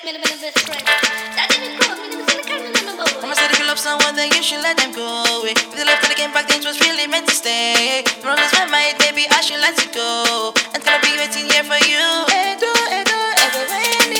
Mama said if you love someone, then you should let them go. If they left and they came back, then it was really meant to stay. Promise my mind, baby, I should let you go. And gonna be waiting here for you. Edo, Edo, Edo, any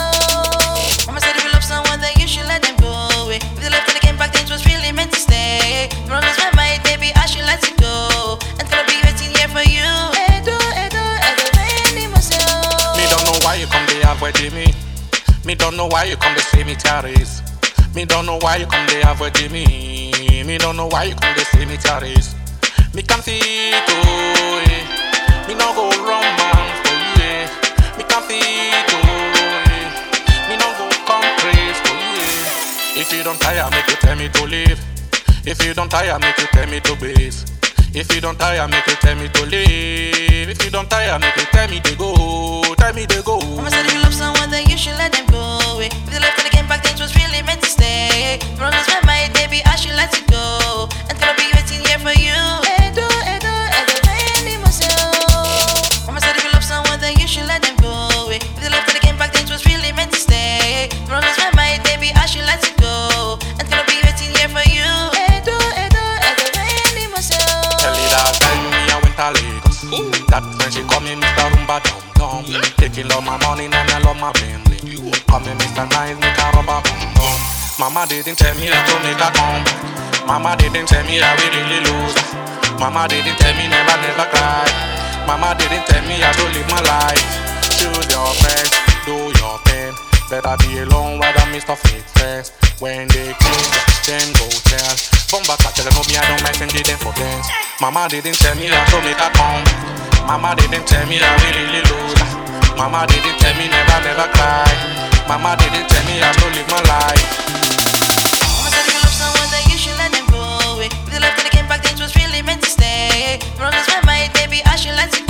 myself. Mama said if you love someone, then you should let them go. If they left and they came back, then it was really meant to stay. Promise my mind, baby, I should let you go. And gonna be waiting here for you. Edo, Edo, Edo, any myself. Me don't know why you come there avoid me. Me don't know why you come to say me terrorist. Me don't know why you come there avoid me. Me don't know why you come to say me terrorist. Me can see it, oh, eh. Me no go romance for you, eh. Me can see it, oh, eh. Me no go come crazy for you, eh. If you don't tire, make you tell me to leave. If you don't tire, make you tell me to base. If you don't tire, make you tell me to leave. If you don't tire, make you tell me to go. Tell me to go. Mama said if you love someone, then you should let them go. If they left and they came back, then it was really meant to stay. Promise my mind, baby, I should let you go. And gonna be waiting here for you. Edo, Edo, Edo, any myself. Mama said if you love someone, then you should let them go. If they left and they came back, then it was really meant to stay. Promise my mind, baby, I should let you go. And gonna be waiting here for you. Edo, Edo, Edo, any myself. Tell you that time me I went to Lagos. That when she call me Mr. Rumba Dum Dum. Taking all my money and I love my family. Call me Mr. Nice, make a rubber bum bum. Mama didn't tell me that to make a come. Mama didn't tell me that we really lose. Mama didn't tell me never cry. Mama didn't tell me how to live my life. Choose your best, do your thing. Better be alone with a Mr. Fake Fest. When they kiss, then go tell. Bomba catcher, no me I don't mess and didn't forget. Mama didn't tell me that to make a come. Mama didn't tell me that we really lose. Mama didn't tell me never cry. Mama didn't tell me how to live my life. Mama said if you love someone, then you should let them go. If they left and they came back, then it was really meant to stay. Promise my mind, baby, I should let you